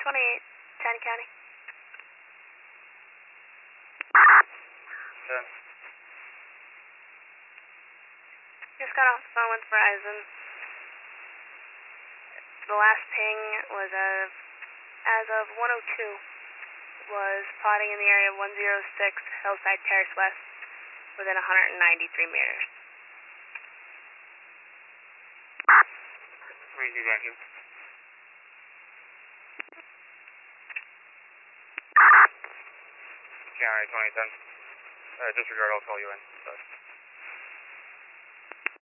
28, 10 County. 10. Just got off the phone with Verizon. The last ping was as of 102, was plotting in the area of 106 Hillside Terrace West, within 193 meters. Thank you. County 2010. Disregard, I'll call you in. Sorry.